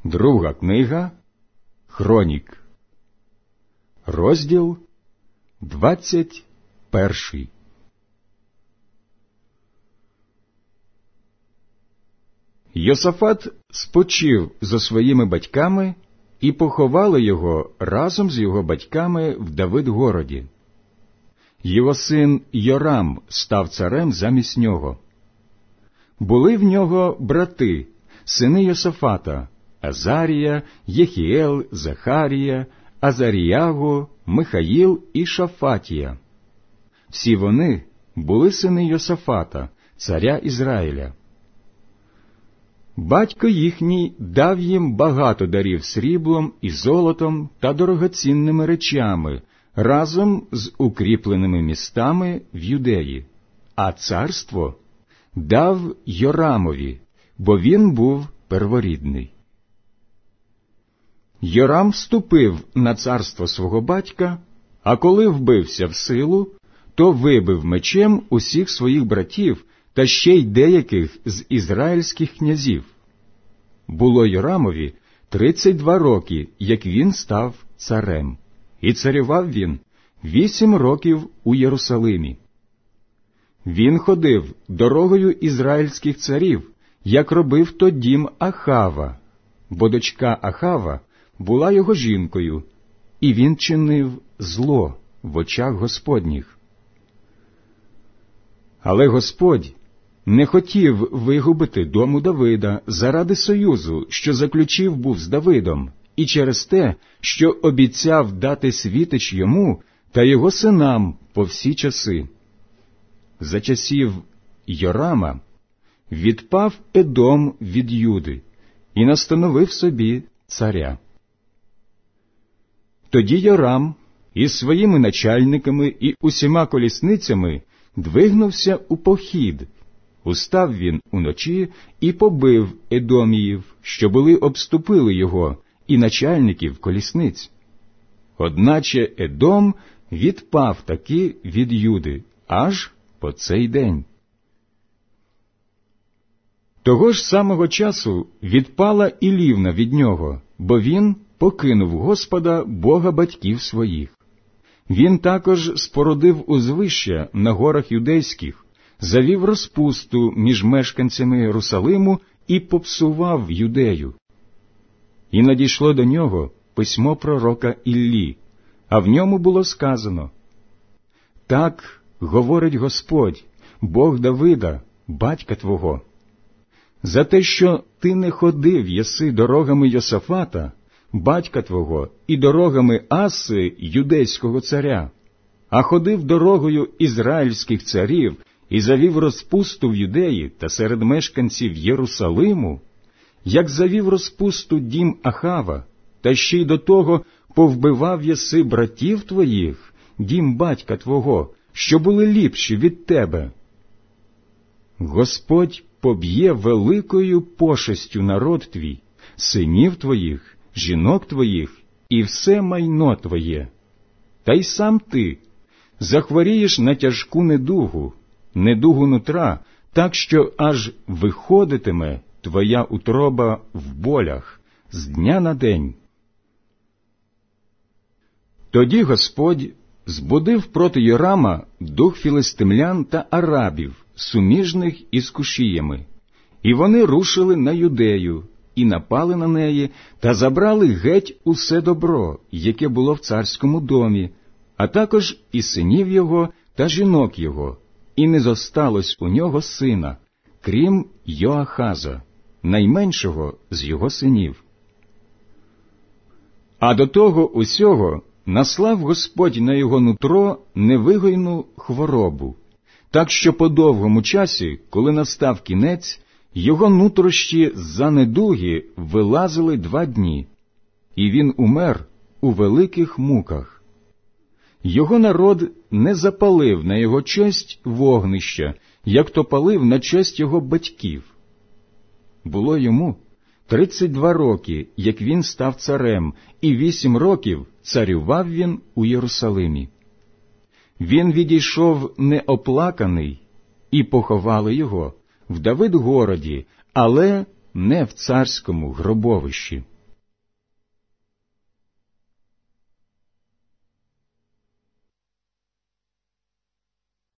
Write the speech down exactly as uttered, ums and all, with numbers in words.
Друга книга Хронік, розділ двадцять перший. Йосафат спочив зо своїми батьками, і поховали його разом з його батьками в Давидгороді. Його син Йорам став царем замість нього. Були в нього брати, сини Йосафата: Азарія, Єхіел, Захарія, Азаріягу, Михаїл і Шафатія. Всі вони були сини Йосафата, царя Ізраїля. Батько їхній дав їм багато дарів сріблом і золотом та дорогоцінними речами, разом з укріпленими містами в Юдеї, а царство дав Йорамові, бо він був перворідний. Йорам вступив на царство свого батька, а коли вбився в силу, то вибив мечем усіх своїх братів та ще й деяких з ізраїльських князів. Було Йорамові тридцять два роки, як він став царем, і царював він вісім років у Єрусалимі. Він ходив дорогою ізраїльських царів, як робив то дім Ахава, бо дочка Ахава була його жінкою, і він чинив зло в очах Господніх. Але Господь не хотів вигубити дому Давида заради союзу, що заключив був з Давидом, і через те, що обіцяв дати світич йому та його синам по всі часи. За часів Йорама відпав Едом від Юди і настановив собі царя. Тоді Йорам із своїми начальниками і усіма колісницями двигнувся у похід. Устав він уночі і побив Едоміїв, що були обступили його, і начальників колісниць. Одначе Едом відпав таки від Юди аж по цей день. Того ж самого часу відпала і Лівна від нього, бо він покинув Господа, Бога батьків своїх. Він також спорудив узвища на горах юдейських, завів розпусту між мешканцями Єрусалиму і попсував Юдею. І надійшло до нього письмо пророка Іллі, а в ньому було сказано: «Так говорить Господь, Бог Давида, батька твого, за те, що ти не ходив єси дорогами Йосафата, батька твого, і дорогами Аси, юдейського царя, а ходив дорогою ізраїльських царів і завів розпусту в Юдеї та серед мешканців Єрусалиму, як завів розпусту дім Ахава, та ще й до того повбивав єси братів твоїх, дім батька твого, що були ліпші від тебе. Господь поб'є великою пошестю народ твій, синів твоїх, жінок твоїх і все майно твоє. Та й сам ти захворієш на тяжку недугу, недугу нутра, так що аж виходитиме твоя утроба в болях з дня на день». Тоді Господь збудив проти Йорама дух філистимлян та арабів, суміжних із кушіями, і вони рушили на Юдею, і напали на неї, та забрали геть усе добро, яке було в царському домі, а також і синів його та жінок його, і не зосталось у нього сина, крім Йоахаза, найменшого з його синів. А до того усього наслав Господь на його нутро невигойну хворобу, так що по довгому часі, коли настав кінець, його нутрощі з-за недуги вилазили два дні, і він умер у великих муках. Його народ не запалив на його честь вогнища, як то палив на честь його батьків. Було йому тридцять два роки, як він став царем, і вісім років царював він у Єрусалимі. Він відійшов неоплаканий, і поховали його в Давидгороді, але не в царському гробовищі.